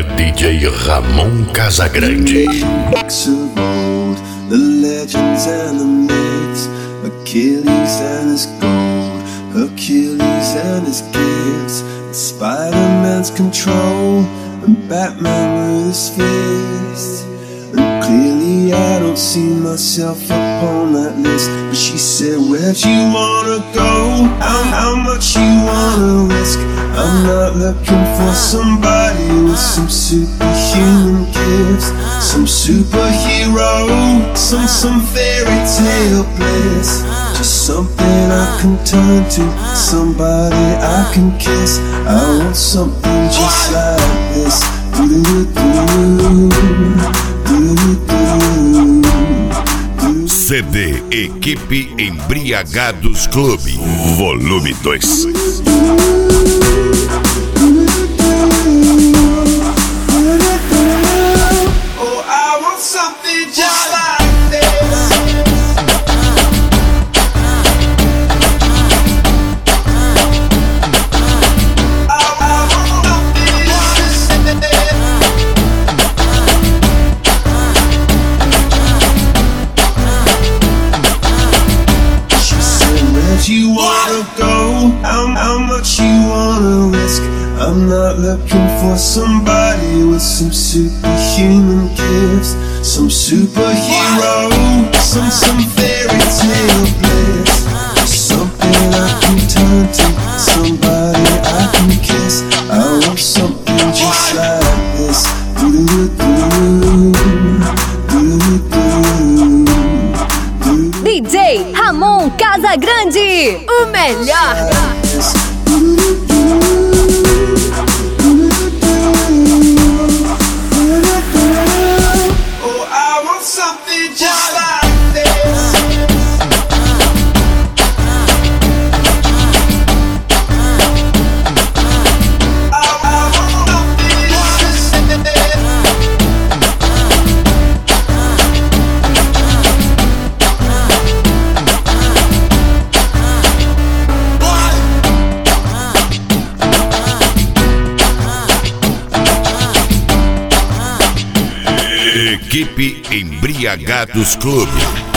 DJ Ramon Casagrande. The legends and the myths, Achilles and his gold, Hercules and his gifts, Spider-Man's control, and Batman with his fist. And clearly I don't see myself upon that list. But she said, where'd you wanna go? How much you wanna risk? I'm not looking for somebody with some superhuman gifts, some superhero, some fairy tale bliss. Just something I can turn to, somebody I can kiss. I want something just like this. CD Equipe Embriagados Clube, volume 2. Oh, I want something just like you wanna go? How much you wanna risk? I'm not looking for somebody with some superhuman gifts, some superhero, some fairy tale bliss. Just something I can turn to, somebody I can kiss. I want something just like this. DJ Ramon Casagrande, o melhor. Oh, I want something just like this. Equipe Embriagados Clube.